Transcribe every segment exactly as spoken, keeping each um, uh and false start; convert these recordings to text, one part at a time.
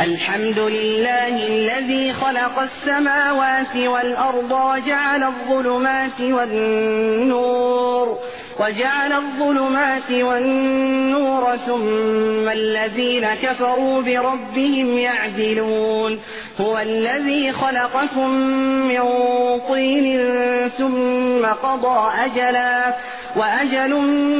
الحمد لله الذي خلق السماوات والأرض وجعل الظلمات والنور وجعل الظلمات والنور ثم الذين كفروا بربهم يعدلون هو الذي خلقكم من طين ثم قضى أجلا وأجل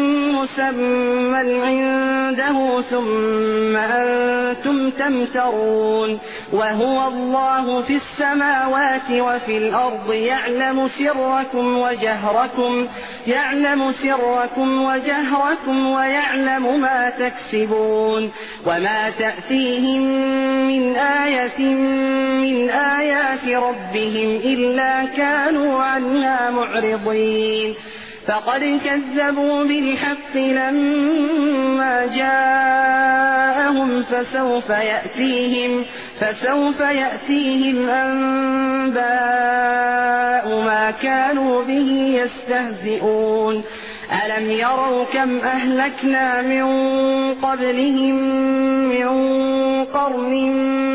مسمى عنده ثم أنتم تمترون وهو الله في السماوات وفي الأرض يعلم سركم وجهركم يعلم سركم وجهركم ويعلم ما تكسبون وما تأتيهم من آية من آيات ربهم إلا كانوا عنها معرضين فقد كذبوا بالحق لما جاءهم فسوف يأتيهم فسوف يأتيهم أنباء ما كانوا به يستهزئون ألم يروا كم أهلكنا من قبلهم من قرن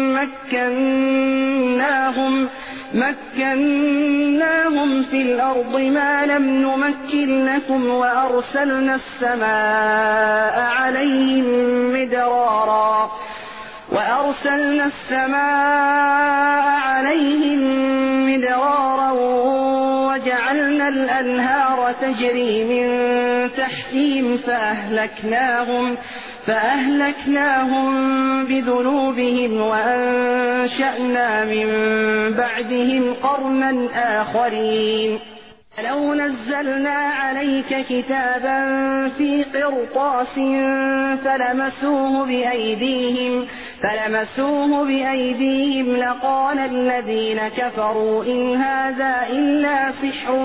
مكناهم مكناهم في الأرض ما لم نمكن لكم وأرسلنا السماء عليهم مدرارا وأرسلنا السماء عليهم مدرارا وجعلنا الأنهار تجري من تحتهم فأهلكناهم فأهلكناهم بذنوبهم وأنشأنا من بعدهم قرنا آخرين لو نزلنا عليك كتابا في قرطاس فلمسوه بأيديهم فلمسوه بأيديهم لقال الذين كفروا إن هذا إلا سحر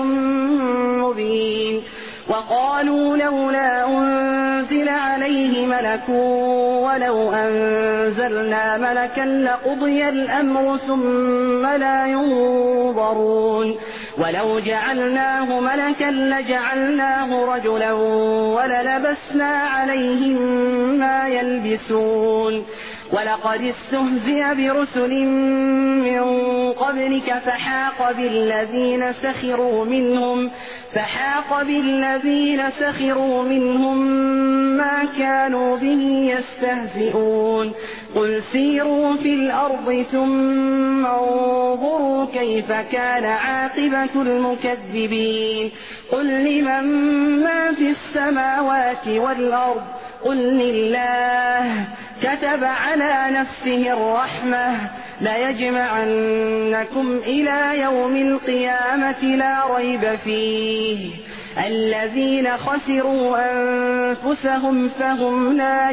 مبين وقالوا لولا أنزل عليه ملك ولو أنزلنا ملكا لقضي الأمر ثم لا ينظرون ولو جعلناه ملكا لجعلناه رجلا وللبسنا عليهم ما يلبسون ولقد استهزئ برسل من قبلك فحاق بالذين سخروا منهم فحاق بالذين سخروا منهم ما كانوا به يستهزئون قل سيروا في الأرض ثم انظروا كيف كان عاقبة المكذبين قل لمن ما في السماوات والأرض قل لله كتب على نفسه الرحمة ليجمعنكم إلى يوم القيامة لا ريب فيه الذين خسروا أنفسهم فهم لا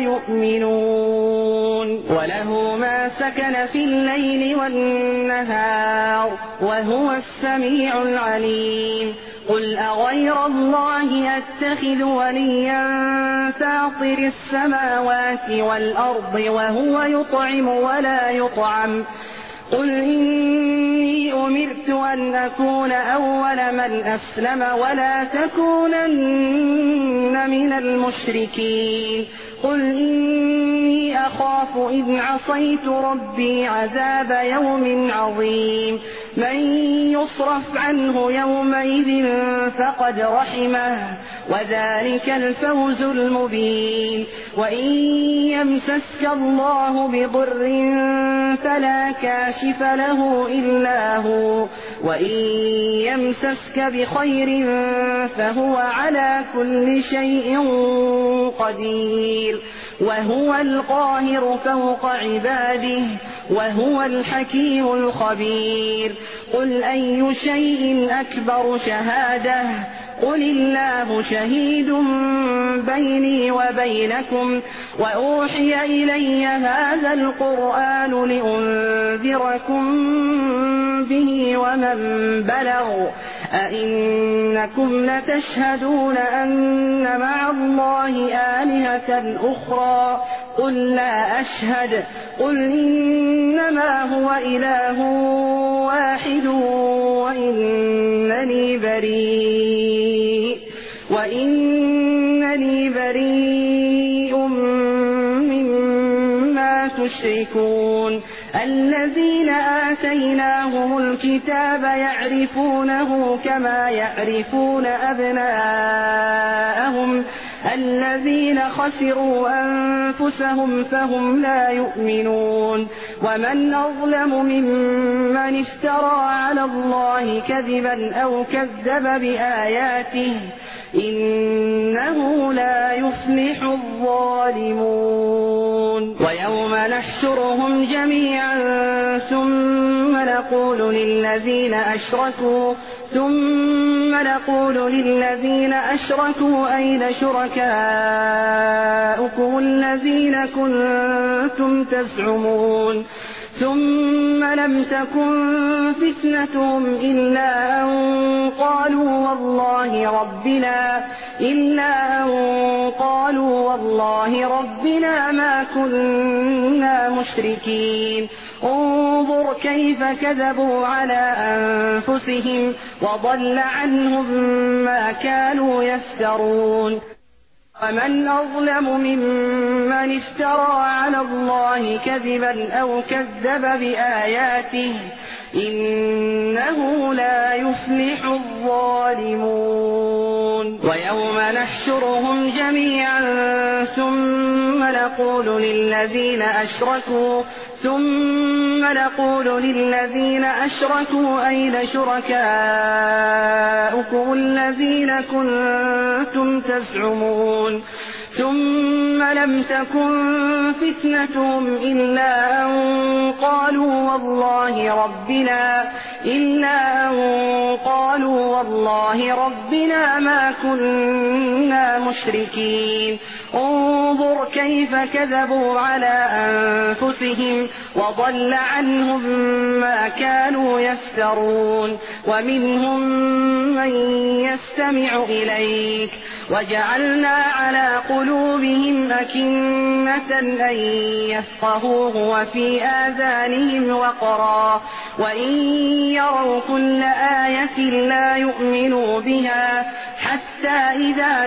يؤمنون وله ما سكن في الليل والنهار وهو السميع العليم قل أغير الله أتخذ وليا فاطر السماوات والأرض وهو يطعم ولا يطعم قل إني أمرت أن أكون أول من أسلم ولا تكونن من المشركين قل إني أخاف إن عصيت ربي عذاب يوم عظيم من يصرف عنه يومئذ فقد رحمه وذلك الفوز المبين وإن يمسسك الله بضر فلا كاشف له إلا هو وإن يمسسك بخير فهو على كل شيء قدير وهو القاهر فوق عباده وهو الحكيم الخبير قل أي شيء أكبر شهادة قل الله شهيد بيني وبينكم وأوحي إلي هذا القرآن لأنذركم به ومن بلغ أئنكم لتشهدون أن مع الله آلهة أخرى قل لا أشهد قل إنما هو إله واحد وإنني بريء وإنني بريء مما تشركون يؤمنون الذين آتيناهم الكتاب يعرفونه كما يعرفون أبناءهم الذين خسروا أنفسهم فهم لا يؤمنون ومن أظلم ممن افترى على الله كذبا أو كذب بآياته إنه لا يفلح الظالمون ويوم نحشرهم جميعا ثم نقول للذين أشركوا ثم نقول للذين أشركوا أين شركاؤكم الذين كنتم تزعمون ثم لم تكن فتنتهم إلا أن قالوا والله ربنا إلا أن قالوا والله ربنا ما كنا مشركين انظر كيف كذبوا على أنفسهم وضل عنهم ما كانوا يفترون ومن أظلم ممن افترى على الله كذبا أو كذب بآياته إنه لا يفلح الظالمون ويوم نحشرهم جميعا ثم نقول للذين أشركوا ثم نقول للذين أشركوا أين شركاؤكم الذين كنتم تزعمون ثم لم تكن فتنتهم إلا أن قالوا والله ربنا إلا أن قالوا والله ربنا ما كنا مشركين انظر كيف كذبوا على أنفسهم وضل عنهم ما كانوا يفترون ومنهم من يستمع إليك وجعلنا على قلوبهم أكنة أن يفقهوه وفي آذانهم وقرا وإن يروا كل آية لا يؤمنوا بها حتى إذا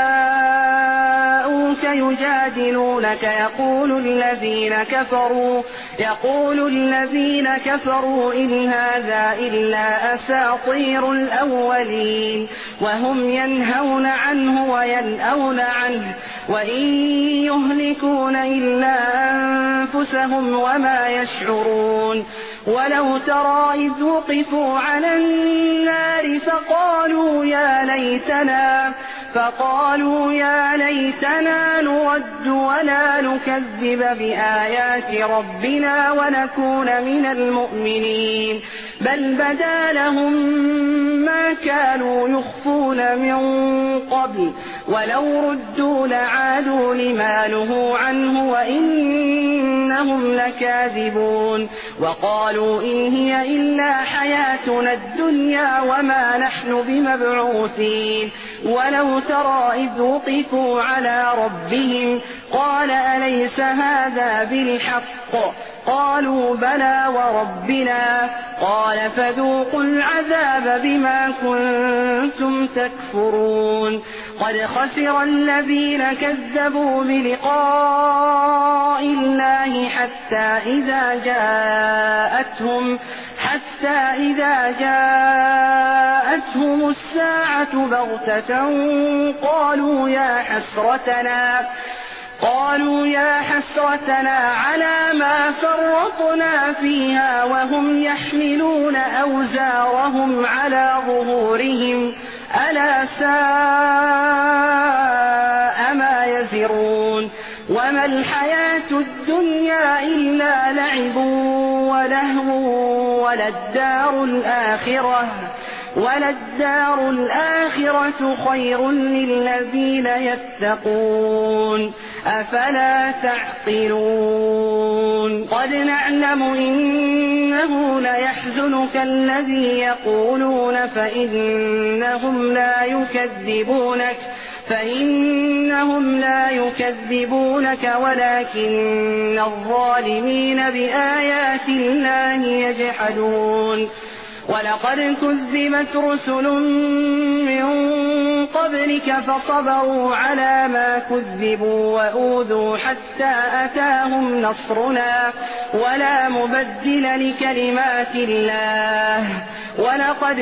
جاءوك يجادلونك يقول الذين كفروا يقول الذين كفروا إن هذا إلا أساطير الأولين وهم ينهون عنه وينأون عنه وإن يهلكون إلا أنفسهم وما يشعرون ولو ترى إذ وقفوا على النار فقالوا يا ليتنا فقالوا يا ليتنا نرد ولا نكذب بآيات ربنا ونكون من المؤمنين بل بدا لهم ما كانوا يخفون من قبل ولو ردوا لعادوا لما نهوا عنه وإنهم لكاذبون وقالوا إن هي إلا حياتنا الدنيا وما نحن بمبعوثين ولو ترى إذ وقفوا على ربهم قال أليس هذا بالحق قالوا بلى وربنا قال فذوقوا العذاب بما كنتم تكفرون قد خسر الذين كذبوا بلقاء الله حتى إذا جاءتهم حتى إذا جاءتهم الساعة بغتة قالوا يا حسرتنا قالوا يا حسرتنا على ما فرطنا فيها وهم يحملون أوزارهم على ظهورهم ألا ساء ما يزرون وما الحياة الدنيا إلا لعب ولهو وللدار الآخرة وللدار الآخرة خير للذين يتقون أفلا تعقلون قد نعلم إنه ليحزنك الذي يقولون فإنهم لا يكذبونك فإنهم لا يكذبونك ولكن الظالمين بآيات الله يجحدون ولقد كذبت رسل من قبلك فصبروا على ما كذبوا وأوذوا حتى أتاهم نصرنا ولا مبدل لكلمات الله ولقد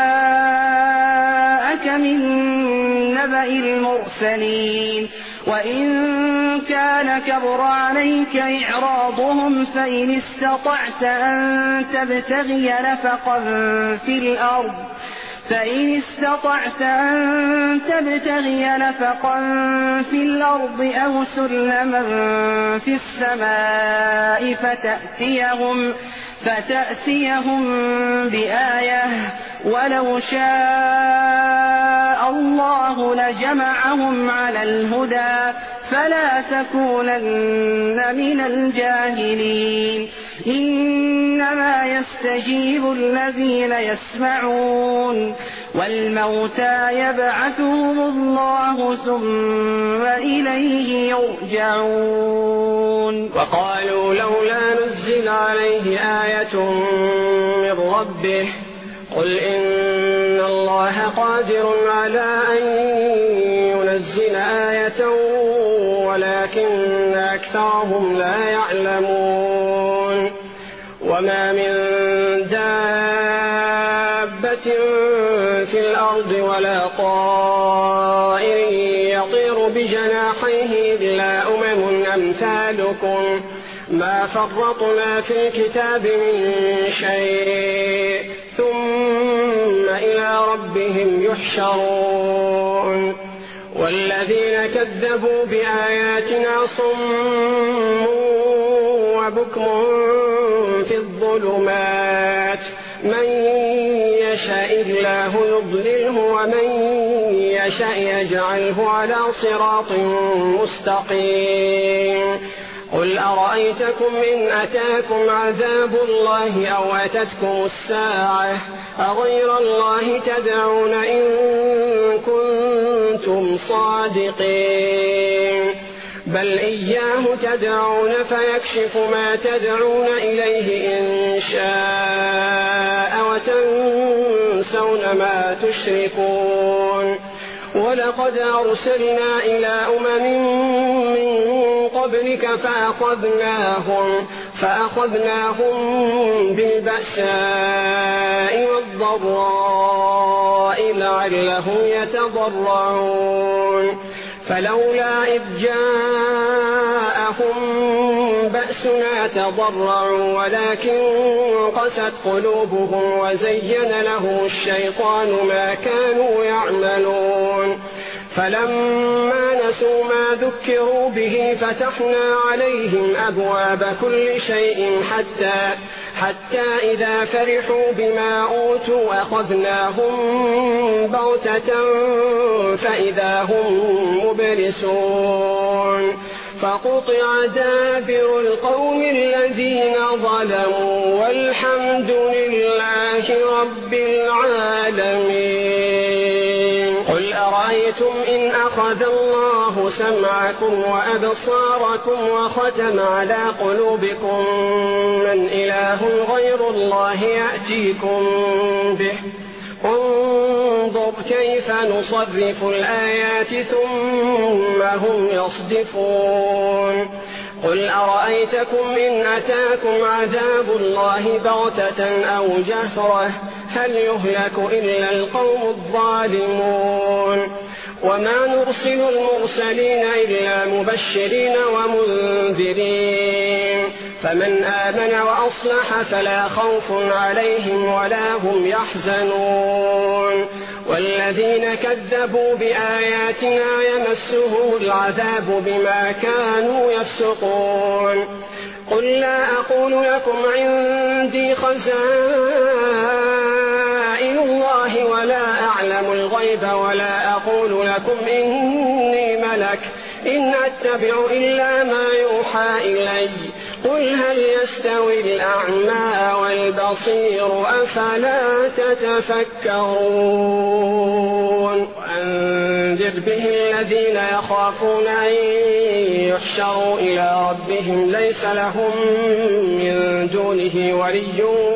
جاءك من نبأ المرسلين وإن كان كبر عليك إعراضهم فإن استطعت أن تبتغي نفقا في الأرض فإن استطعت أن تبتغي نفقا في الأرض أو سلما في السماء فتأتيهم فتأتيهم بآية ولو شاء الله لجمعهم على الهدى فلا تكونن من الجاهلين إنما يستجيب الذين يسمعون والموتى يبعثهم الله ثم إليه يرجعون. وقالوا لولا نزل عليه آية من ربه قل إن الله قادر على أن ينزل آية ولكن أكثرهم لا يعلمون. وما من دابة في الأرض ولا طائر يطير بجناحيه إلا أمم أمثالكم ما فرطنا في الكتاب من شيء ثم إلى ربهم يحشرون. والذين كذبوا بآياتنا صم وبكم في الظلمات من يشاء الله يضلله ومن يشاء يجعله على صراط مستقيم. قل أرأيتكم إن أتاكم عذاب الله أو أتتكم الساعة أغير الله تدعون إن كنتم صادقين بل إياه تدعون فيكشف ما تدعون إليه إن شاء وتنسون ما تشركون. ولقد أرسلنا إلى أمم من قبلك فأخذناهم, فأخذناهم بالبأساء والضراء لعلهم يتضرعون. فلولا إذ جاءهم بأسنا تضرعوا ولكن قست قلوبهم وزين لهم الشيطان ما كانوا يعملون. فلما نسوا ما ذكروا به فتحنا عليهم أبواب كل شيء حتى, حتى إذا فرحوا بما أوتوا أخذناهم بغتة فإذا هم مبلسون. فقطع دابر القوم الذين ظلموا والحمد لله رب العالمين. قل أرأيتم إن أخذ الله سمعكم وأبصاركم وختم على قلوبكم من إله غير الله يأتيكم به انظر كيف نصرف الآيات ثم هم يصدفون. قل أرأيتكم إن أتاكم عذاب الله بغتة أو جهرة هل يهلك إلا القوم الظالمون. وما نرسل المرسلين إلا مبشرين ومنذرين فمن آمن وأصلح فلا خوف عليهم ولا هم يحزنون. والذين كذبوا بآياتنا يمسهم العذاب بما كانوا يفسقون. قل لا أقول لكم عندي خزائن الله ولا أعلم الغيب ولا أقول لكم إني ملك إن أتبع إلا ما يوحى إلي قل هل يستوي الأعمى والبصير أفلا تتفكرون. وأنذر به الذين يخافون أن يحشروا إلى ربهم ليس لهم من دونه ولي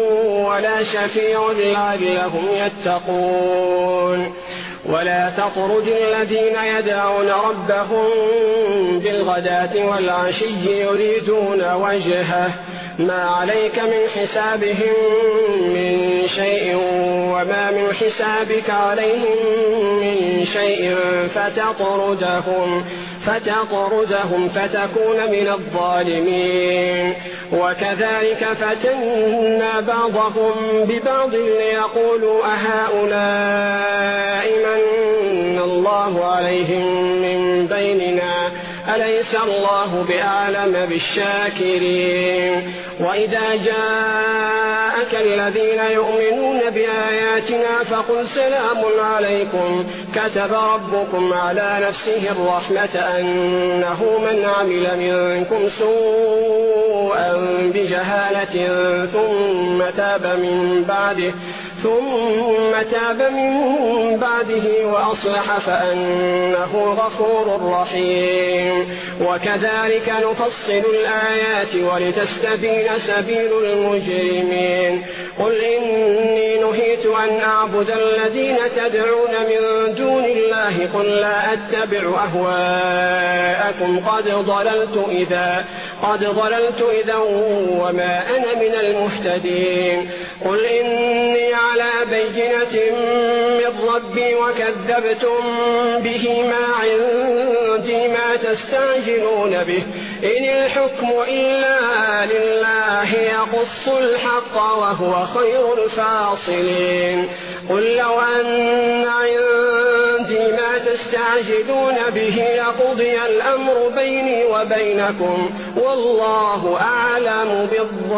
ولا شفيع لعلهم يتقون. ولا تطرد الذين يدعون ربهم بالغداة والعشي يريدون وجهه ما عليك من حسابهم من شيء وما من حسابك عليهم من شيء فتطردهم فتطردهم فتكون من الظالمين. وكذلك فتنا بعضهم ببعض ليقولوا أهؤلاء من الله عليهم من بيننا أليس الله بأعلم بالشاكرين. وإذا جاءك الذين يؤمنون بآياتنا فقل سلام عليكم كتب ربكم على نفسه الرحمة أنه من عمل منكم سوءا بجهالة ثم تاب من بعده ثم تاب من بعده وأصلح فأنه غفور رحيم. وكذلك نفصل الآيات ولتستبين سبيل المجرمين. قل إني نهيت أن أعبد الذين تدعون من دون الله قل لا أتبع أهواءكم قد ضللت إذا قد ضللت إذا وما أنا من المهتدين. قل إني على بينة من ربي وكذبتم به ما عندي ما تستعجلون به إن الحكم إلا لله يقص الحق وهو خير الفاصلين. قل لو أن عندي ما تستعجلون به لقضي الأمر بيني وبينكم والله أعلم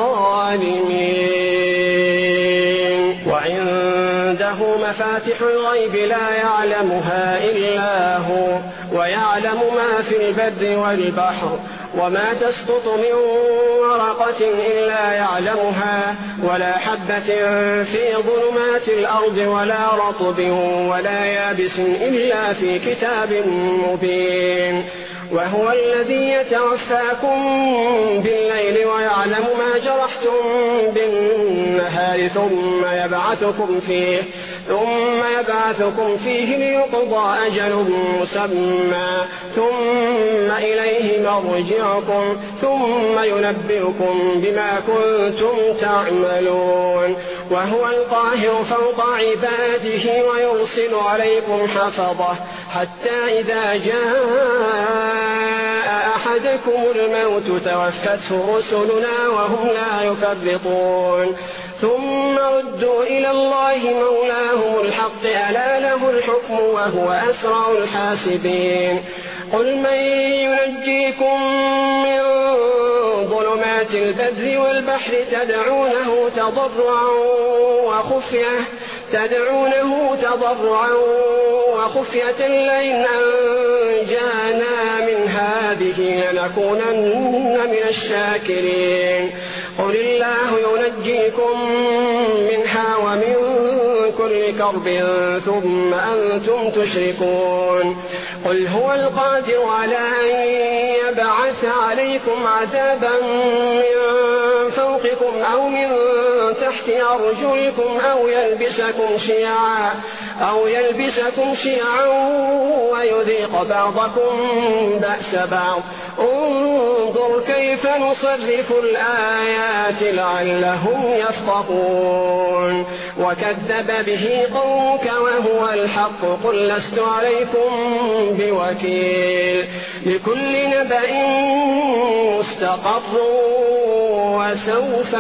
بالظالمين. وعنده مفاتح الغيب لا يعلمها إلا هو ويعلم ما في البر والبحر وما تسقط من ورقة إلا يعلمها ولا حبة في ظلمات الأرض ولا رطب ولا يابس إلا في كتاب مبين. وهو الذي يتوفاكم بالليل ويعلم ما جرحتم بالنهار ثم يبعثكم فيه ثم يبعثكم فيه ليقضى أجل مسمى ثم إليه مرجعكم ثم ينبئكم بما كنتم تعملون. وهو القاهر فوق عباده ويرسل عليكم حفظه حتى إذا جاء أحدكم الموت توفته رسلنا وهم لا يفرطون. ثم ردوا إلى الله مولاهم الحق ألا له الحكم وهو أسرع الحاسبين. قل من ينجيكم من ظلمات البر والبحر تدعونه تضرعا وخفية تدعونه تضرعا وخفية لئن أنجانا من هذه لنكونن من الشاكرين. قل الله ينجيكم منها ومن كل كرب ثم أنتم تشركون. قل هو القادر على أن يبعث عليكم عذابا من فوقكم أو من تحت أرجلكم أو يلبسكم شيعا أو يلبسكم شيعا ويذيق بعضكم بأس بعض. انظر كيف نصرف الآيات لعلهم يفقهون. وكذب به قومك وهو الحق قل لست عليكم بوكيل. لكل نبأ مستقر وسوف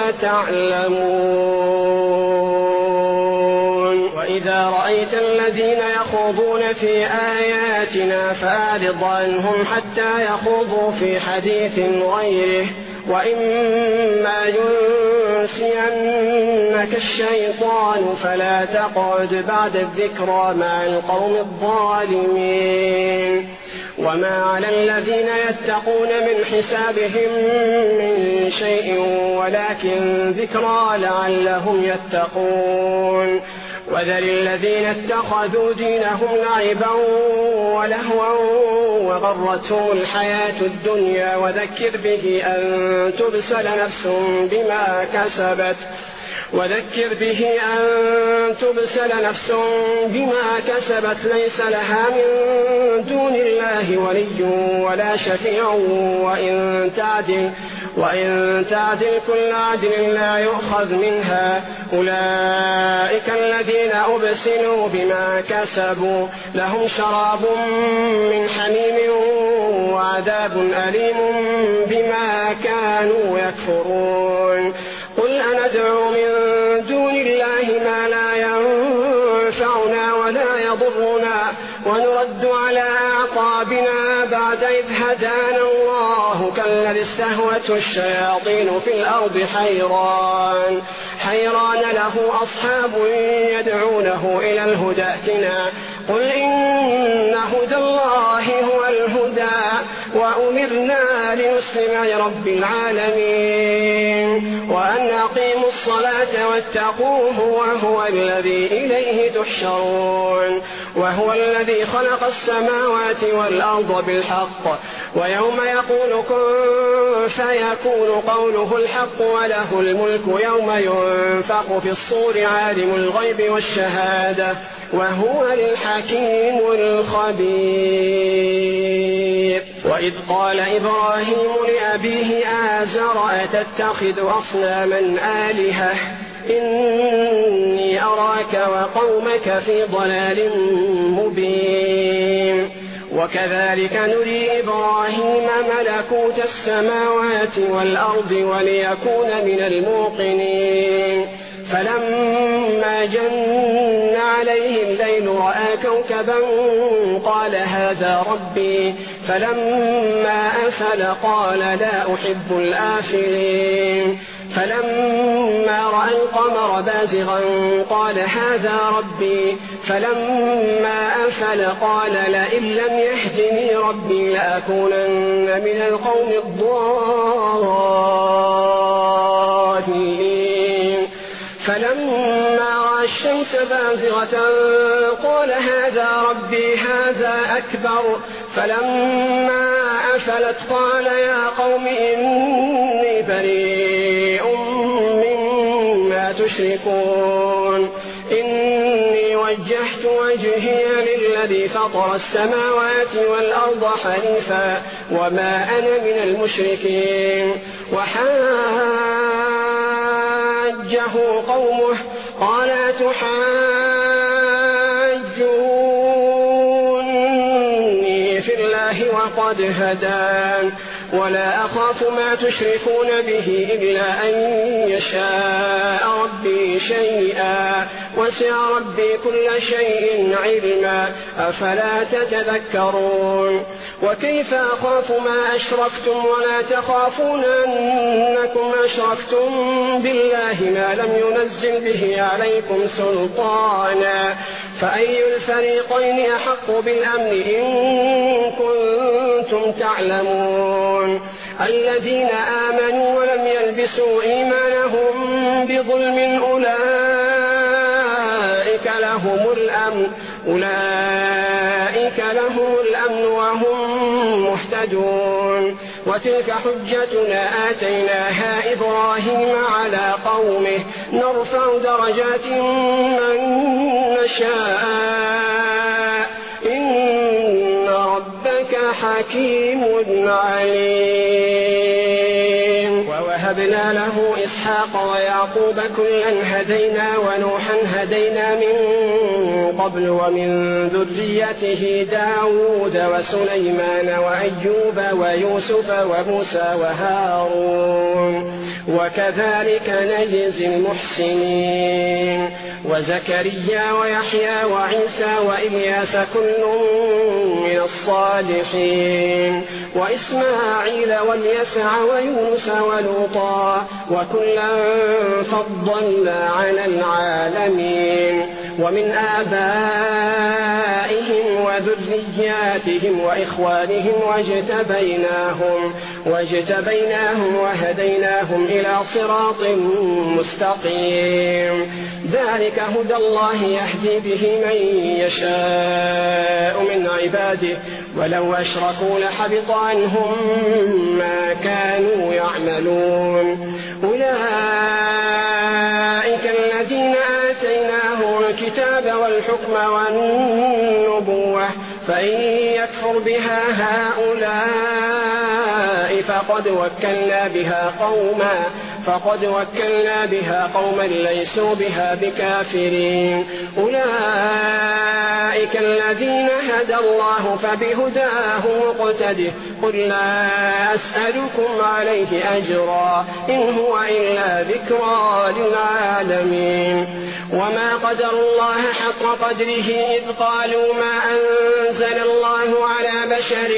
تعلمون. وإذا رأيت الذين يخوضون في آياتنا فأعرض عنهم حتى يخوضوا في حديث غيره وإما ينسينك الشيطان فلا تقعد بعد الذكرى مع القوم الظالمين. وما على الذين يتقون من حسابهم من شيء ولكن ذكرى لعلهم يتقون. وذر الذين اتخذوا دينهم لعبا ولهوا وغرتهم الحياة الدنيا وذكر به أن تبسل نفس بما كسبت وذكر به أن تبسل نفس بما كسبت ليس لها من دون الله ولي ولا شفيع وإن تعدل وإن تعدل كل عدل لا يؤخذ منها أولئك الذين أبسلوا بما كسبوا لهم شراب من حميم وعذاب أليم بما كانوا يكفرون قل أندعو من دون الله ما لا ينفعنا ولا يضرنا ونرد على أعقابنا بعد إذ هدانا الله كالذي استهوته الشياطين في الأرض حيران حيران له أصحاب يدعونه إلى الهدى ائتنا قل إن هدى الله هو الهدى وأمرنا لنسلم لرب العالمين وأن أقيموا الصلاة واتقوه وهو الذي إليه تحشرون وهو الذي خلق السماوات والأرض بالحق ويوم يقول كن فيكون قوله الحق وله الملك يوم ينفخ في الصور عالم الغيب والشهادة وهو الحكيم الخبير وإذ قال إبراهيم لأبيه آزر أتتخذ أصناما آلهة إني أراك وقومك في ضلال مبين وكذلك نري إبراهيم ملكوت السماوات والأرض وليكون من الموقنين فلما جن عليه الليل رأى كوكبا قال هذا ربي فلما أفل قال لا أحب الآفلين فلما رأى القمر بازغا قال هذا ربي فلما أفل قال لئن لم يهدني ربي لأكونن من القوم الضالين فلما رأى الشمس بازغة قال هذا ربي هذا أكبر فلما أفلت قال يا قوم إني بريء مما تشركون إني وجهت وجهي للذي فطر السماوات والأرض حنيفا وما أنا من المشركين وحاجه قومه قال تحاجوني في الله وقد هدان ولا أخاف ما تشركون به إلا أن يشاء ربي شيئا وسع ربي كل شيء علما أفلا تتذكرون وكيف أخاف ما أشركتم ولا تخافون أنكم أشركتم بالله ما لم ينزل به عليكم سلطانا فأي الفريقين أحق بالأمن إن كنتم تعلمون الذين آمنوا ولم يلبسوا إيمانهم بظلم أولئك لهم الأمن أولئك لهم الأمن وهم مهتدون وتلك حجتنا آتيناها إبراهيم على قومه نرفع درجات من نشاء إن ربك حكيم عليم ووهبنا له إسحاق ويعقوب كلا هدينا ونوحا هدينا من قبل ومن ذريته داود وسليمان وأيوب ويوسف وموسى وهارون وكذلك نجزي المحسنين وزكريا ويحيى وعيسى وإلياس كل من الصالحين وإسماعيل واليسع ويونس ولوطا وكلا فضلنا على العالمين ومن آبائهم وذرياتهم وإخوانهم واجتبيناهم واجتبيناهم وهديناهم إلى صراط مستقيم ذلك هدى الله يهدي به من يشاء من عباده ولو أشركوا لحبط عنهم ما كانوا يعملون أولئك الحكم والنبوة، فإن يكفر بها هؤلاء فقد وكلنا بها قوما فقد وكلنا بها قوما ليسوا بها بكافرين. أولئك الذين هدى الله فبهداه مقتده. قل لا أسألكم عليه أجرا إن هو إلا ذكرى للعالمين. وما قدر الله حق قدره إذ قالوا ما أنزل الله على بشر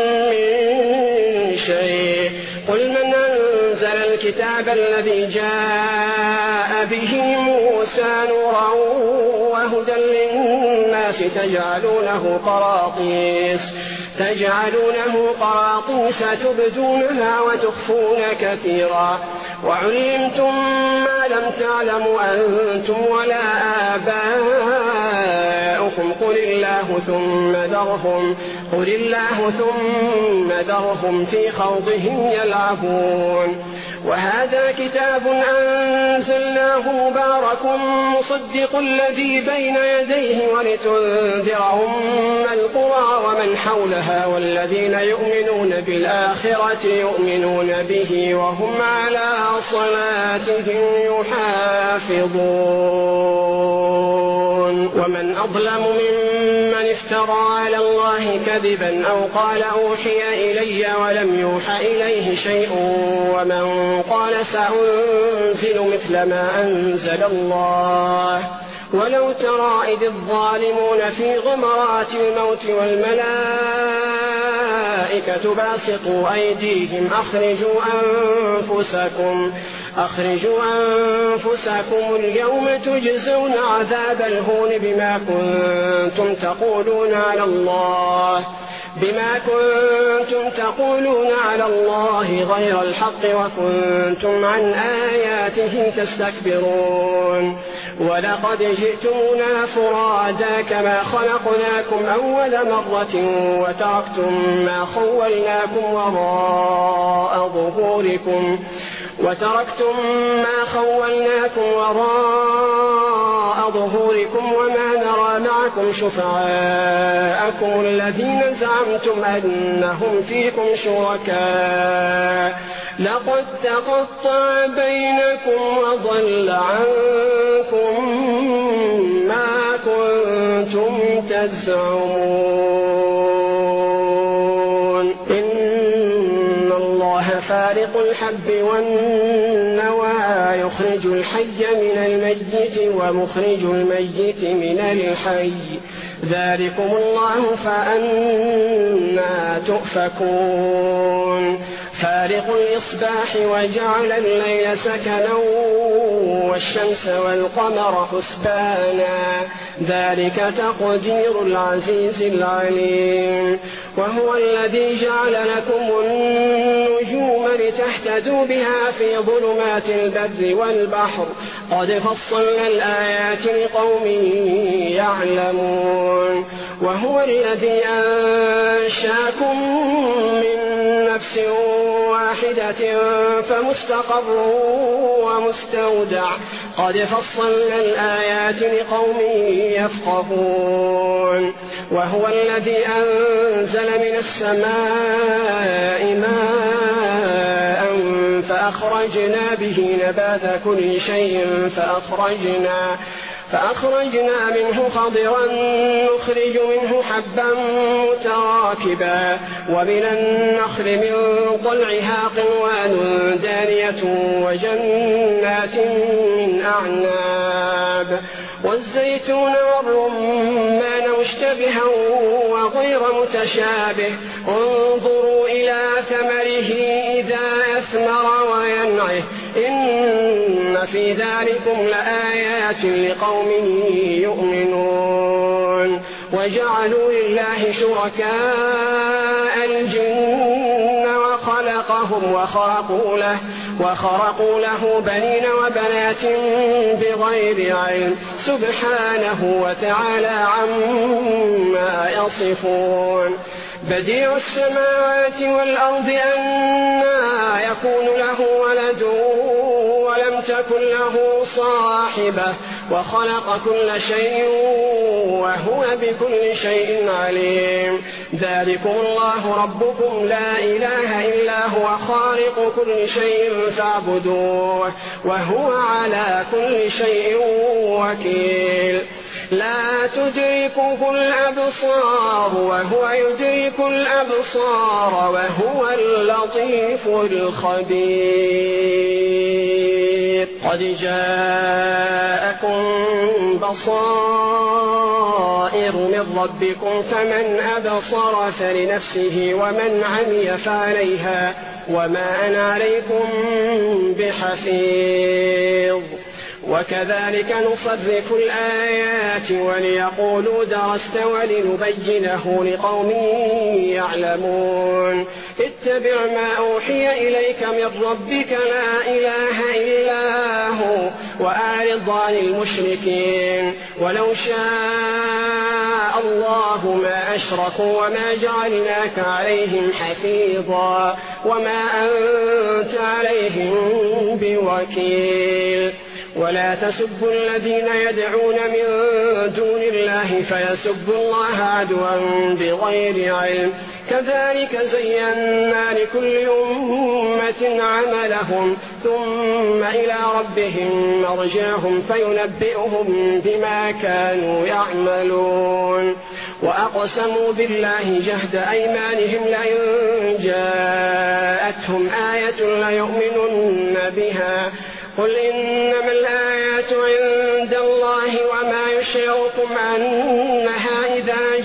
من شيء. قل من أنزل الكتاب الذي جاء به موسى نورا وهدى للناس تجعلونه قراطيس تجعلونه قراطيس تبدونها وتخفون كثيرا، وعلمتم ما لم تعلموا أنتم ولا آباؤكم قل الله ثم ذرهم قل الله ثم ذرهم في خوضهم يلعبون. وهذا كتاب أنزلناه مبارك مصدق الذي بين يديه ولتنذر أم القرى ومن حولها والذين يؤمنون بالآخرة يؤمنون به وهم على صلاتهم يحافظون. ومن أظلم ممن افترى على الله كذبا أو قال أوحي إلي ولم يوحى إليه شيء ومن قال سأنزل مثل ما أنزل الله. ولو ترى إذ الظالمون في غمرات الموت والملائكة باسطوا أيديهم أخرجوا أنفسكم أخرجوا أنفسكم اليوم تجزون عذاب الهون بما كنتم تقولون على الله بما كنتم تقولون على الله غير الحق وكنتم عن آياته تستكبرون. ولقد جئتمونا فرادا كما خلقناكم أول مرة وتركتم ما خولناكم وراء ظهوركم وتركتم ما خولناكم وراء ظهوركم وما نرى معكم شفعاءكم الذين زعمتم أنهم فيكم شركاء لقد تقطع بينكم وضل عنكم ما كنتم تزعمون. إن الله فارق الحب والنوى يخرج الحي من الميت ومخرج الميت من الحي ذلكم الله فأنا تؤفكون. فارق الإصباح وجعل الليل سكنا والشمس والقمر حسبانا ذلك تقدير العزيز العليم. وهو الذي جعل لكم النجوم لتهتدوا بها في ظلمات البر والبحر قد فصلنا الآيات لقوم يعلمون. وهو الذي أنشاكم من نفس واحدة فمستقر ومستودع قد فصلنا الآيات لقوم يفقهون. وهو الذي أنزل من السماء ماء فأخرجنا به نبات كل شيء فأخرجنا فأخرجنا منه خضرا نخرج منه حبا متراكبا ومن النخل من طلعها قنوان دانية وجنات من أعناب والزيتون والرمان مشتبها وغير متشابه انظروا إلى ثمره إذا أثمر وينعه إن في ذلكم لآيات لقوم يؤمنون. وجعلوا لله شركاء الجن وخلقهم وخرقوا له, وخرقوا له بنين وبنات بغير علم سبحانه وتعالى عما يصفون. بديع السماوات والأرض أنى يكون له ولد ولم تكن له صاحبة وخلق كل شيء وهو بكل شيء عليم. ذلكم الله ربكم لا إله إلا هو خالق كل شيء فاعبدوه وهو على كل شيء وكيل. لا تدركه الأبصار وهو يدرك الأبصار وهو اللطيف الخبير. قد جاءكم بصائر من ربكم فمن أبصر فلنفسه ومن عمي فعليها وما أنا عليكم بحفيظ. وكذلك نصرف الآيات وليقولوا درست ولنبينه لقوم يعلمون. اتبع ما أوحي إليك من ربك لا إله إلا هو وأعرض عن المشركين. ولو شاء الله ما أشركوا وما جعلناك عليهم حفيظا وما أنت عليهم بوكيل. ولا تسبوا الذين يدعون من دون الله فيسبوا الله عدوا بغير علم. كذلك زينا لكل أمة عملهم ثم إلى ربهم مرجعهم فينبئهم بما كانوا يعملون. وأقسموا بالله جهد أيمانهم لئن جاءتهم آية ليؤمنن بها. قل إنما الآيات عند الله وما يشعركم أنها إذا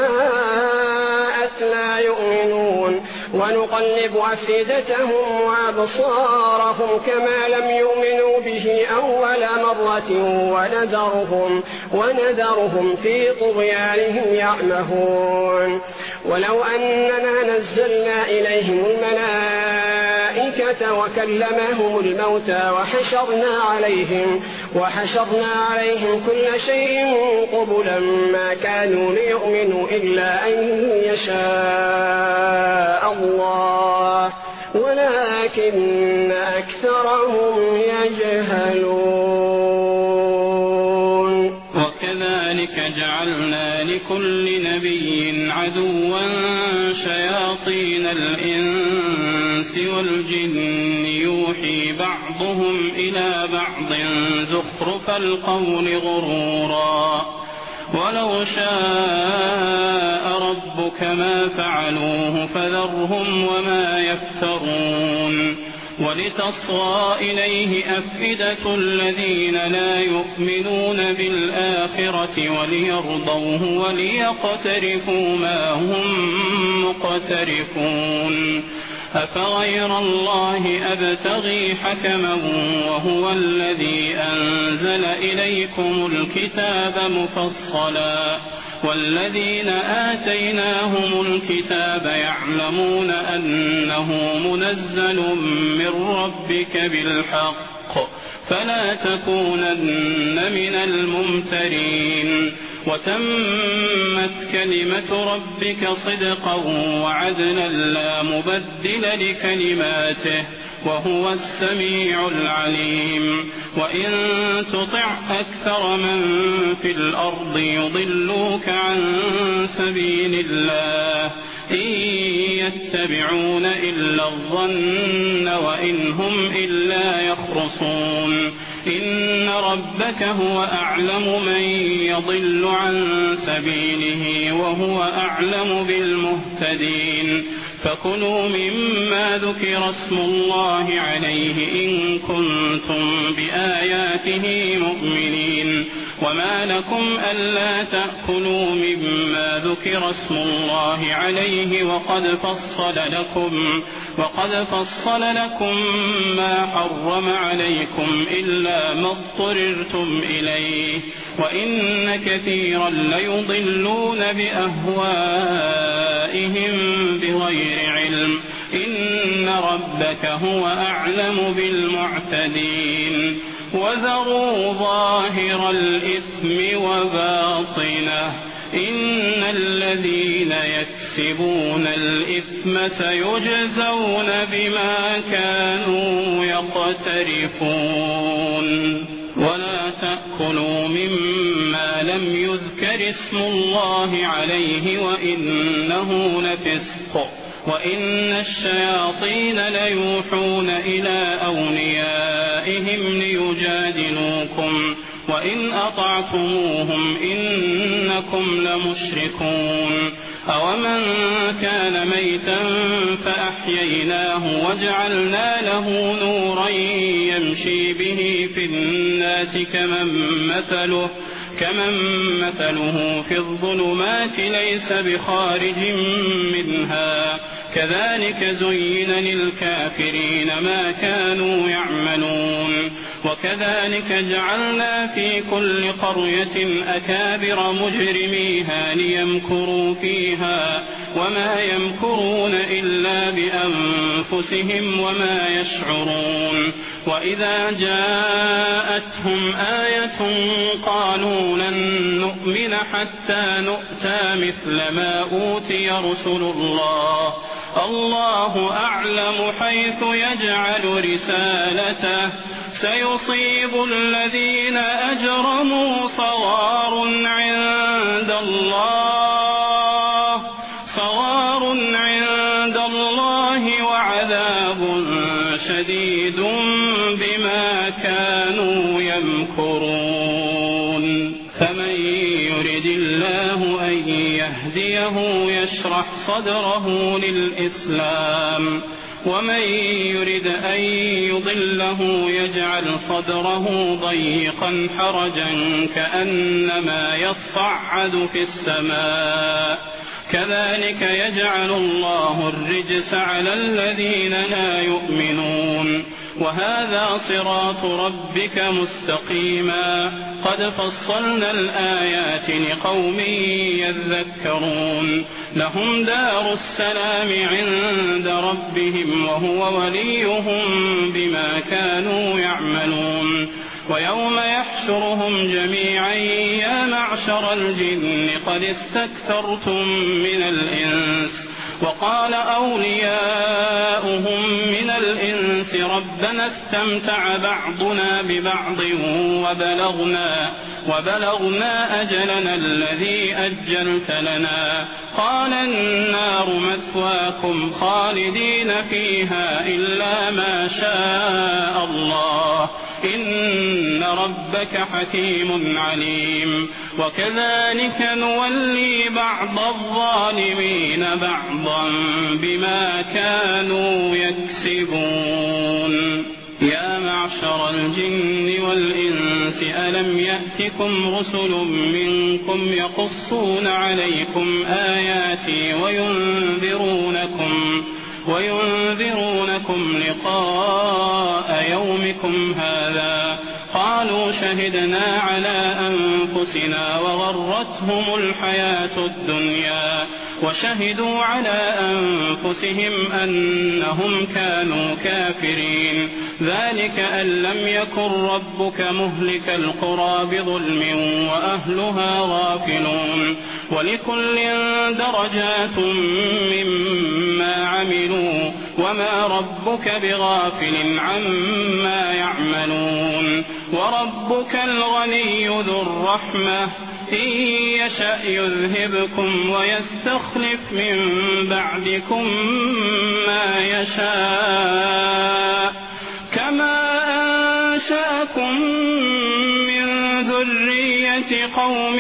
جاءت لا يؤمنون. ونقلب أفئدتهم وأبصارهم كما لم يؤمنوا به أول مرة ونذرهم, ونذرهم في طغيانهم يعمهون. ولو أننا نزلنا إليهم الملائكة وكلمهم الموتى وحشرنا عليهم, وحشرنا عليهم كل شيء قبلا ما كانوا ليؤمنوا إلا أن يشاء الله ولكن أكثرهم يجهلون. وكذلك جعلنا لكل نبي عدوا شياطين الإنس والجن يوحي بعضهم إلى بعض زخرف القول غرورا ولو شاء ربك ما فعلوه فذرهم وما يفترون. ولتصغى إليه أفئدة الذين لا يؤمنون بالآخرة وليرضوه وليقترفوا ما هم مقترفون. أفغير الله أبتغي حكما وهو الذي أنزل إليكم الكتاب مفصلا والذين آتيناهم الكتاب يعلمون أنه منزل من ربك بالحق فلا تكونن من الممترين. وتمت كلمة ربك صدقا وعدلا لا مبدل لكلماته وهو السميع العليم. وإن تطع أكثر من في الأرض يضلوك عن سبيل الله إن يتبعون إلا الظن وإن هم إلا يخرصون. إن ربك هو أعلم من يضل عن سبيله وهو أعلم بالمهتدين. فكلوا مما ذكر اسم الله عليه إن كنتم بآياته مؤمنين. وما لكم ألا تأكلوا مما ذكر اسم الله عليه وقد فصل لكم, وقد فصل لكم ما حرم عليكم إلا ما اضطررتم إليه وإن كثيرا ليضلون بأهوائهم بغير علم. إن ربك هو أعلم بالمعتدين. وذروا ظاهر الإثم وباطنه إن الذين يكسبون الإثم سيجزون بما كانوا يقترفون. مقترفون ولا تأكلوا مما لم يذكر اسم الله عليه وإنه لفسق وإن الشياطين ليوحون إلى أوليائهم ليجادلوكم وإن أطعتموهم إنكم لمشركون أومن كان ميتا فأحييناه وجعلنا له نورا يمشي به في الناس كمن مثله كمن مثله في الظلمات ليس بخارج منها كذلك زين للكافرين ما كانوا يعملون وكذلك جعلنا في كل قرية أكابر مجرميها ليمكروا فيها وما يمكرون إلا بأنفسهم وما يشعرون وإذا جاءتهم آية قالوا لن نؤمن حتى نؤتى مثل ما أوتي رسل الله الله أعلم حيث يجعل رسالته سيصيب الذين أجرموا صغار عند الله صغار عند الله وعذاب شديد بما كانوا يمكرون فمن يرد الله أن يهديه يشرح صدره للإسلام ومن يرد أن يضله يجعل صدره ضيقا حرجا كأنما يصعد في السماء كذلك يجعل الله الرجس على الذين لا يؤمنون وهذا صراط ربك مستقيما قد فصلنا الآيات لقوم يذكرون لهم دار السلام عند ربهم وهو وليهم بما كانوا يعملون ويوم يحشرهم جميعا يا معشر الجن قد استكثرتم من الإنس وقال أولياؤهم من الإنس ربنا استمتع بعضنا ببعض وبلغنا وبلغنا أجلنا الذي أجلت لنا قال النار مثواكم خالدين فيها إلا ما شاء الله إن ربك حكيم عليم وكذلك نولي بعض الظالمين بعضا بما كانوا يكسبون يا معشر الجن والإنس ألم يأتكم رسل منكم يقصون عليكم آياتي وينذرونكم وينذرونكم لقاء يومكم هذا قالوا شهدنا على أنفسنا وغرتهم الحياة الدنيا وشهدوا على أنفسهم أنهم كانوا كافرين ذلك أن لم يكن ربك مهلك القرى بظلم وأهلها غافلون ولكل درجات مما عملوا وما ربك بغافل عما يعملون وربك الغني ذو الرحمة إن يشأ يذهبكم ويستخلف من بعدكم ما يشاء كما أنشأكم من ذرية قوم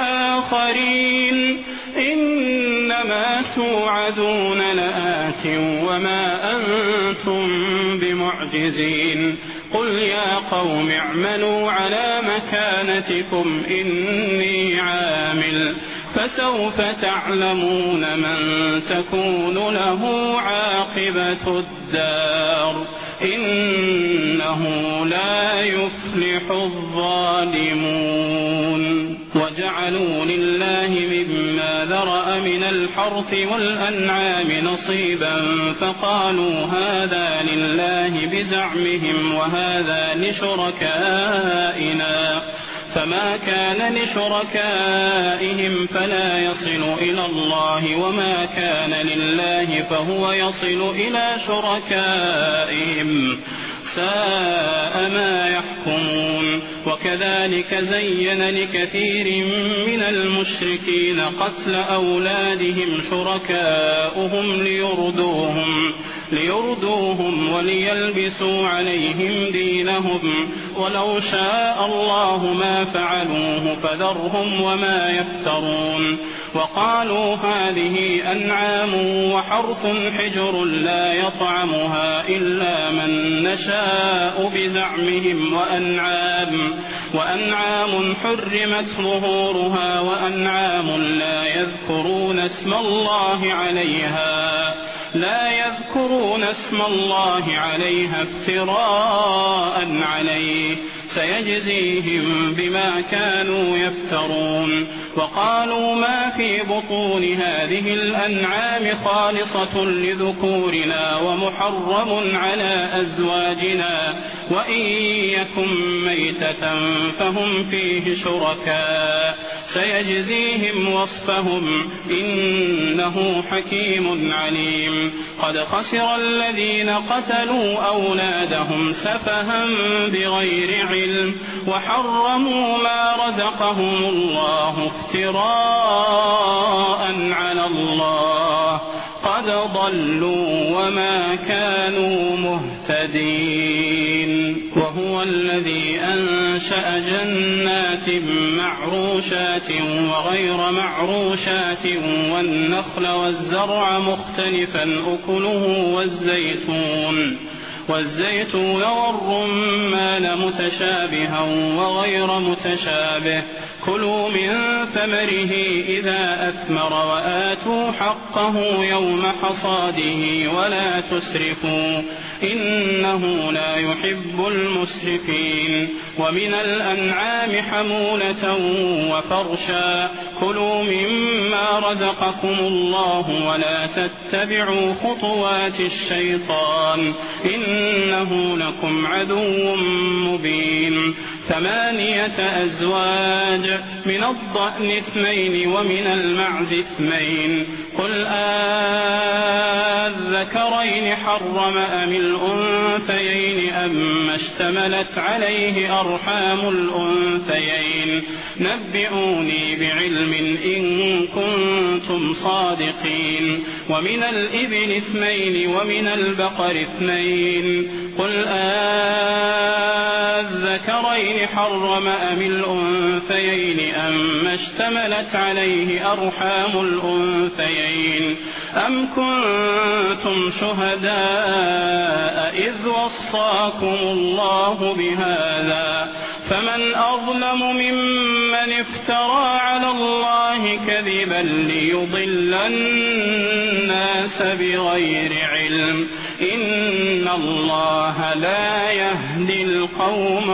آخرين إنما توعدون لآت وما أنتم بمعجزين قل يا قوم اعملوا على مكانتكم إني عامل فسوف تعلمون من تكون له عاقبة الدار إنه لا يفلح الظالمون وجعلوا لله مما ذرأ من الحرث والأنعام نصيبا فقالوا هذا لله بزعمهم وهذا لشركائنا فما كان لشركائهم فلا يصل إلى الله وما كان لله فهو يصل إلى شركائهم ساء ما يحكمون. وكذلك زين لكثير من المشركين قتل أولادهم شركاؤهم ليردوهم, ليردوهم وليلبسوا عليهم دينهم ولو شاء الله ما فعلوه فذرهم وما يفترون. وقالوا هذه أنعام وحرث حجر لا يطعمها إلا من نشاء بزعمهم وأنعام, وأنعام حرمت ظهورها وأنعام لا يذكرون اسم الله عليها لا يذكرون اسم الله عليها افتراء عليه سيجزيهم بما كانوا يفترون. وقالوا ما في بطون هذه الأنعام خالصة لذكورنا ومحرم على أزواجنا وإن يكن ميتة فهم فيه شركاء سيجزيهم وصفهم إنه حكيم عليم. قد خسر الذين قتلوا أولادهم سفها بغير علم وحرموا ما رزقهم الله افتراء على الله قد ضلوا وما كانوا مهتدين. وهو الذي أنشأ جنات معروشات وغير معروشات والنخل والزرع مختلفا أكله والزيتون والزيتون والرمان متشابها وغير متشابه كلوا من ثمره إذا أثمر وآتوا حقه يوم حصاده ولا تسرفوا إنه لا يحب المسرفين. ومن الأنعام حمولة وفرشا كلوا مما رزقكم الله ولا تتبعوا خطوات الشيطان إنه لكم عدو مبين. ثمانية أزواج من الضأن اثنين ومن المعز اثنين قل آذكرين حرم أم الأنثيين أما اشتملت عليه أرحام الأنثيين نبئوني بعلم إن كنتم صادقين. ومن الإبل اثنين ومن البقر اثنين قل آذكرين حرم أم الأنثيين أما اشتملت عليه أرحام الأنثيين أم كنتم شهداء إذ وصاكم الله بهذا فمن أظلم ممن افترى على الله كذبا ليضل الناس بغير علم إن الله لا يهدي القوم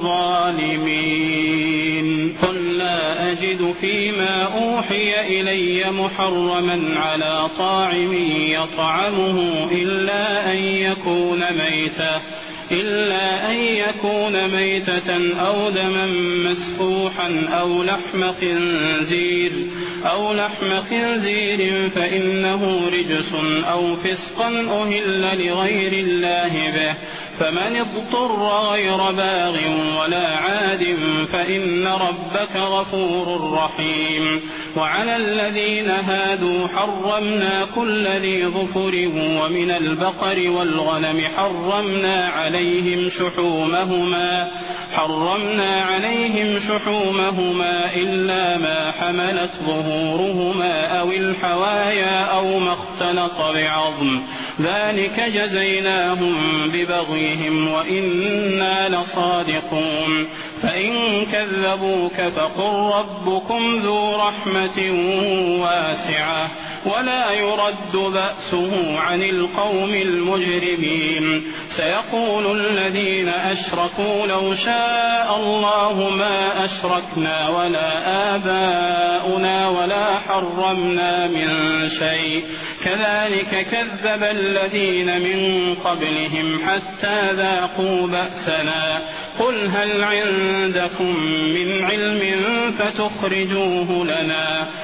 الظالمين. قل لا أجد فيما أوحي إلي محرما على طاعم يطعمه إلا أن يكون ميتة إلا أن يكون ميتة أو دما مسفوحا أو لحم خنزير أو لحم خنزير فإنه رجس أو فسقا أهل لغير الله به فمن اضطر غير باغ ولا عاد فإن ربك غفور رحيم. وعلى الذين هادوا حرمنا كل ذي ظفر ومن البقر والغنم حرمنا عليهم شحومهما حرمنا عليهم شحومهما إلا ما حملت ظهورهما أو الحوايا أو ما اختلط بعظم ذلك جزيناهم ببغيهم وإنا لصادقون. فإن كذبوك فقل ربكم ذو رحمة واسعة ولا يرد بأسه عن القوم المجرمين. سيقول الذين أشركوا لو شاء الله ما أشركنا ولا آباؤنا ولا حرمنا من شيء كذلك كذب الذين من قبلهم حتى ذاقوا بأسنا قل هل عندكم من علم فتخرجوه لنا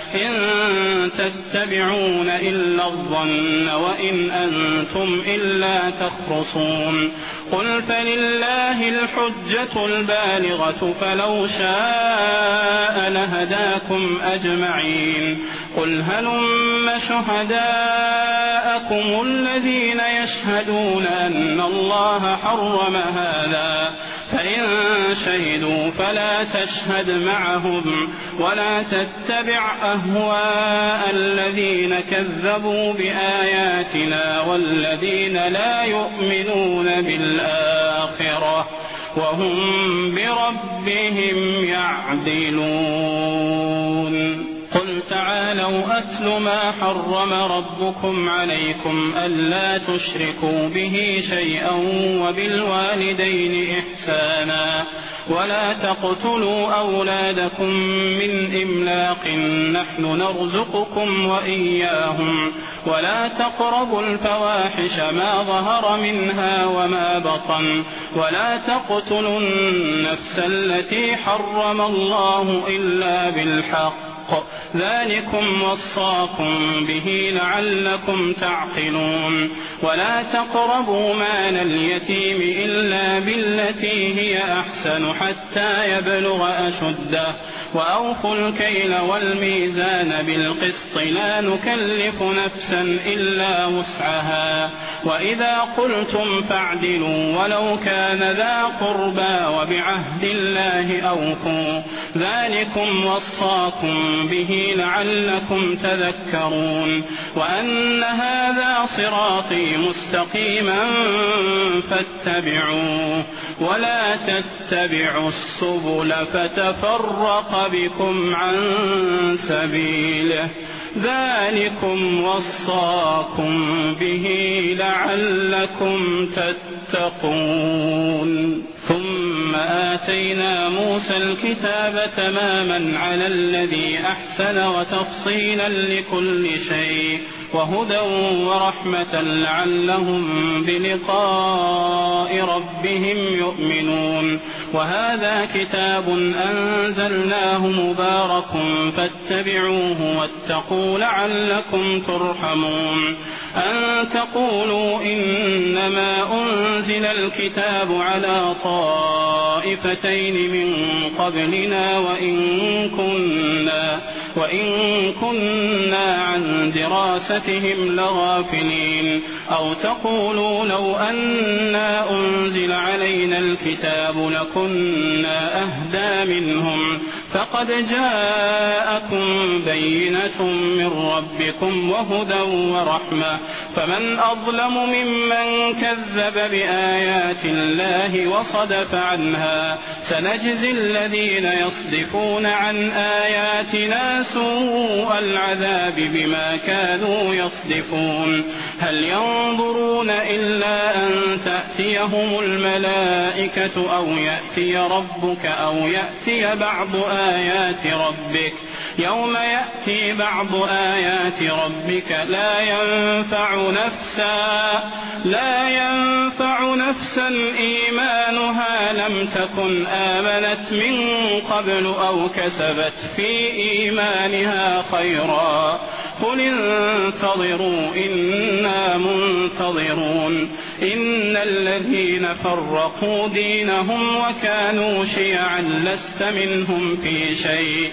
إن تتبعون إلا الظن وإن أنتم إلا تخرصون قل فلله الحجة البالغة فلو شاء لهداكم أجمعين قل هلم شهداءكم الذين يشهدون أن الله حرم هذا فإن شهدوا فلا تشهد معهم ولا تتبع أهواء الذين كذبوا بآياتنا والذين لا يؤمنون بالآخرة وهم بربهم يعدلون قل تعالوا أتل ما حرم ربكم عليكم ألا تشركوا به شيئا وبالوالدين إحسانا ولا تقتلوا أولادكم من إملاق نحن نرزقكم وإياهم ولا تقربوا الفواحش ما ظهر منها وما بطن ولا تقتلوا النفس التي حرم الله إلا بالحق ذلكم وصاكم به لعلكم تعقلون ولا تقربوا مال اليتيم إلا بالتي هي أحسن حتى يبلغ أشده وأوفوا الكيل والميزان بالقسط لا نكلف نفسا إلا وسعها وإذا قلتم فاعدلوا ولو كان ذا قربى وبعهد الله أوفوا ذلكم وصاكم به لعلكم تذكرون وأن هذا صراطي مستقيما فاتبعوه ولا تتبعوا السبل فتفرق بكم عن سبيله ذلكم وصاكم به لعلكم تتقون ثم آتينا موسى الكتاب تماما على الذي أحسن وتفصيلا لكل شيء وهدى ورحمة لعلهم بلقاء ربهم يؤمنون وهذا كتاب أنزلناه مبارك فاتبعوه واتقوا لعلكم ترحمون أن تقولوا إنما أنزل الكتاب على طائفتين من قبلنا وإن كنا, وإن كنا عن دراستهم لغافلين أو تقولوا لو أنا أنزل علينا الكتاب لكنا أهدى منهم فقد جاءكم بينة من ربكم وهدى ورحمة فمن أظلم ممن كذب بآيات الله وصدف عنها سنجزي الذين يصدفون عن آياتنا سوء العذاب بما كانوا يصدفون هل ينظرون إلا أن تأتيهم الملائكة أو يأتي ربك أو يأتي بعض آيات ربك يوم يأتي بعض آيات ربك لا ينفع نفسا لا ينفع نفسا إيمانها لم تكن آمنت من قبل أو كسبت في إيمانها خيرا قل انتظروا إنا منتظرون إن الذين فرقوا دينهم وكانوا شيعا لست منهم في شيء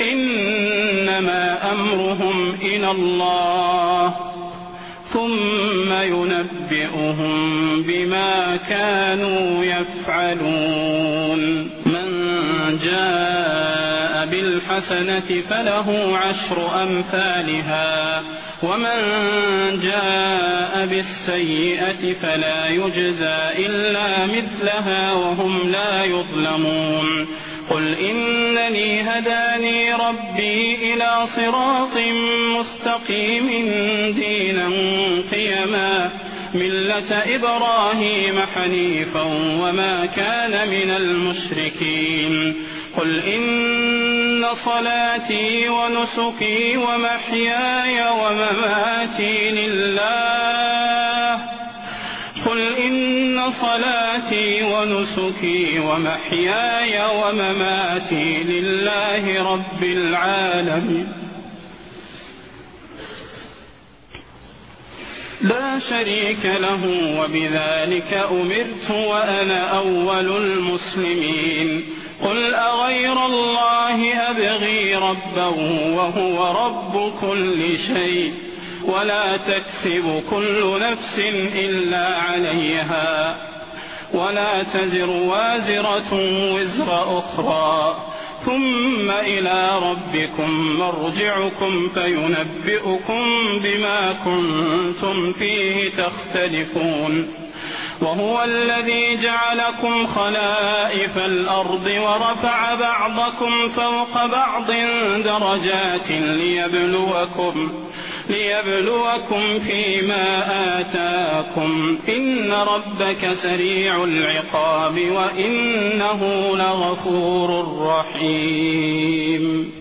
إنما أمرهم إلى الله ثم ينبئهم بما كانوا يفعلون من جاء بالحسنة فله عشر أمثالها ومن جاء بالسيئة فلا يجزى إلا مثلها وهم لا يظلمون قل إنني هداني ربي إلى صراط مستقيم دينا قيما ملة إبراهيم حنيفا وما كان من المشركين قل إن صلاتي ونسكي ومحياي ومماتي لله قل إن صلاتي ونسكي ومحياي ومماتي لله رب العالمين لا شريك له وبذلك أمرت وأنا أول المسلمين قل أغير الله أبغي ربا وهو رب كل شيء ولا تكسب كل نفس إلا عليها ولا تزر وازرة وزر أخرى ثم إلى ربكم مرجعكم فينبئكم بما كنتم فيه تختلفون وهو الذي جعلكم خلائف الأرض ورفع بعضكم فوق بعض درجات ليبلوكم, ليبلوكم فيما آتاكم إن ربك سريع العقاب وإنه لغفور رحيم.